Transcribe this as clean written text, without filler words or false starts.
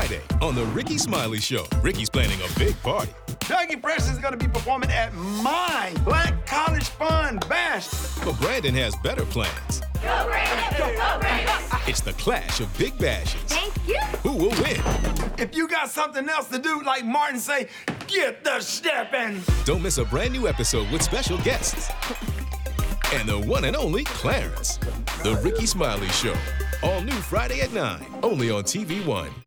Friday on The Ricky Smiley Show. Ricky's planning a big party. Dougie Fresh is going to be performing at my Black College Fun Bash. But Brandon has better plans. Go Brandon! Go Brandon! It's the clash of big bashes. Thank you. Who will win? If you got something else to do, like Martin say, get the steppin'. Don't miss a brand new episode with special guests. And the one and only Clarence. The Ricky Smiley Show. All new Friday at 9, only on TV One.